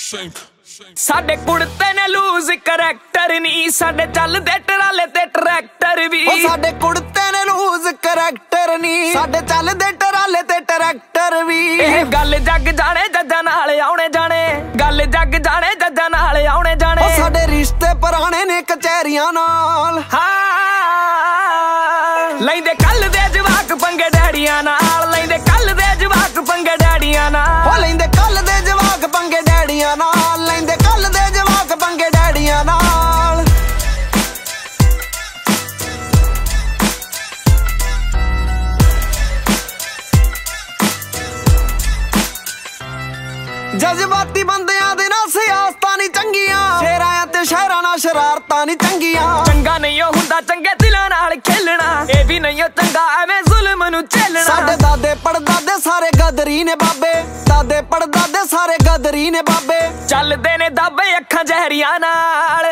ਸਾਡੇ ਕੁੜਤੇ ਨੇ ਲੂਜ਼ ਕਰੈਕਟਰ ਨੀ, ਸਾਡੇ ਚੱਲਦੇ ਟਰਾਲੇ ਤੇ ਟਰੈਕਟਰ ਵੀ। ਉਹ ਸਾਡੇ ਕੁੜਤੇ ਨੇ ਲੂਜ਼ ਕਰੈਕਟਰ ਨੀ, ਸਾਡੇ ਚੱਲਦੇ ਟਰਾਲੇ ਤੇ ਟਰੈਕਟਰ ਵੀ। ਇਹ ਗੱਲ ਜੱਗ ਜਾਣੇ ਜੱਜਾਂ ਨਾਲ ਆਉਣੇ ਜਾਣੇ, ਗੱਲ ਜੱਗ ਜਾਣੇ ਜੱਜਾਂ ਨਾਲ ਆਉਣੇ ਜਾਣੇ। ਉਹ ਸਾਡੇ ਰਿਸ਼ਤੇ ਪੁਰਾਣੇ ਨੇ ਕਚਹਿਰੀਆਂ ਨਾਲ, ਲੈਂਦੇ ਕੱਲ ਦੇ ਜਵਾਕ ਪੰਗੇ ਡੈਡੀਆਂ ਨਾਲ, ਲੈਂਦੇ ਕੱਲ ਦੇ ਜਵਾਕ ਪੰਗੇ ਡੈਡੀਆਂ ਨਾਲ। ਉਹ ਲੈਂਦੇ ਕੱਲ ਦੇ ਜਵਾਕ ਪੰਗੇ ਡੈਡੀਆਂ ਨਾਲ, ਲੈਂਦੇ ਕੱਲ ਦੇ ਜਵਾਕ ਪੰਗੇ ਡੈਡੀਆਂ ਨਾਲ। ਜਜ਼ਬਾਤੀ ਬੰਦਿਆਂ ਦੇ ਨਾਲ ਸਿਆਸਤਾਂ ਨਹੀਂ ਚੰਗੀਆਂ, ਸ਼ੇਰਾਂ ਤੇ ਸ਼ਹਿਰਾਂ ਨਾਲ ਸ਼ਰਾਰਤਾਂ ਨਹੀਂ ਚੰਗੀਆਂ। ਚੰਗਾ ਨਹੀਂ ਉਹ ਹੁੰਦਾ ਚੰਗੇ ਦਿਲਾਂ ਨਾਲ ਖੇਲਣਾ, ਇਹ ਵੀ ਨਹੀਂ ਉਹ ਚੰਗਾ ਐਵੇਂ ਜ਼ੁਲਮ ਨੂੰ ਝੇਲਣਾ। ਸਾਡੇ ਦਾਦੇ ਪੜਦਾਦੇ ਸਾਰੇ ਗਦਰੀ ਨੇ ਬਾਬੇ, ਦਾਦੇ ਪੜਦਾਦੇ ਸਾਰੇ ਗਦਰੀ ਨੇ ਬਾਬੇ। ਚੱਲਦੇ ਨੇ ਦਾਬੇ ਅੱਖਾਂ ਜ਼ਹਿਰੀਆਂ ਨਾਲ,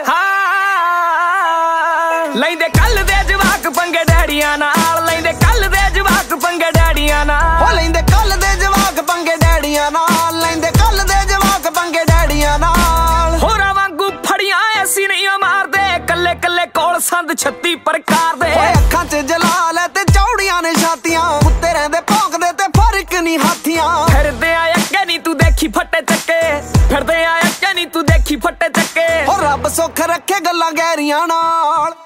ਲੈਂਦੇ ਕੱਲ ਦੇ ਜਵਾਕ ਪੰਗੇ ਡੈਡੀਆਂ ਨਾਲ, ਲੈਂਦੇ ਕੱਲ ਦੇ ਜਵਾਕ ਪੰਗੇ ਡੈਡੀਆਂ ਨਾਲ। ਹੋ ਲੈਂਦੇ ਕੱਲ ਦੇ ਜਵਾਕ ਪੰਗੇ ਡੈਡੀਆਂ ਨਾਲ, ਲੈਂਦੇ ਕੱਲ ਦੇ ਜਵਾਕ ਪੰਗੇ ਡੈਡੀਆਂ ਨਾਲ। ਹੋਰਾਂ ਵਾਂਗੂ ਫੜੀਆਂ ਅਸੀਂ ਨਹੀਂ ਮਾਰਦੇ, ਕੱਲੇ ਕੱਲੇ ਕੋਲ ਸੰਦ 36 ਪ੍ਰਕਾਰ ਦੇ। ਓਏ ਅੱਖਾਂ 'ਚ ਜਲਾਲ ਹੈ ਤੇ ਚੌੜੀਆਂ ਨੇ ਛਾਤੀਆਂ, ਕੁੱਤੇ ਰਹਿੰਦੇ ਭੌਂਕਦੇ ਤੇ ਫਰਕ ਨਹੀਂ ਹਾਥੀਆਂ। ਫਿਰਦੇ ਆ ਅੱਗੇ ਨੀ ਤੂੰ ਦੇਖੀ ਫੱਟੇ ਚੱਕੇ, ਫਿਰਦੇ ਆ ਅੱਗੇ ਨੀ ਤੂੰ ਦੇਖੀ ਫੱਟੇ ਚੱਕੇ। ਹੋ ਰੱਬ ਸੁੱਖ ਰੱਖੇ ਗੱਲਾਂ ਗਹਿਰੀਆਂ ਨਾਲ।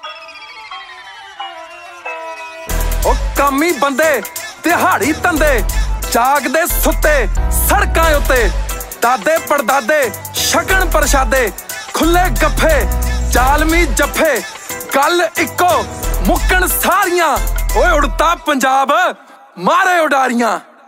ਉਹ ਕਾਮੀ ਬੰਦੇ ਦਿਹਾੜੀ ਧੰਦੇ, ਜਾਗਦੇ ਸੁੱਤੇ ਸੜਕਾਂ ਉੱਤੇ। ਦਾਦੇ ਪੜਦਾਦੇ ਸ਼ਗਨ ਪ੍ਰਸ਼ਾਦੇ, ਖੁੱਲੇ ਗੱਫੇ ਜ਼ਾਲਮੀ ਜੱਫੇ। ਗੱਲ ਇੱਕੋ ਮੁੱਕਣ ਸਾਰੀਆਂ, ਓਏ ਉੜਤਾ ਪੰਜਾਬ ਮਾਰੇ ਉਡਾਰੀਆਂ।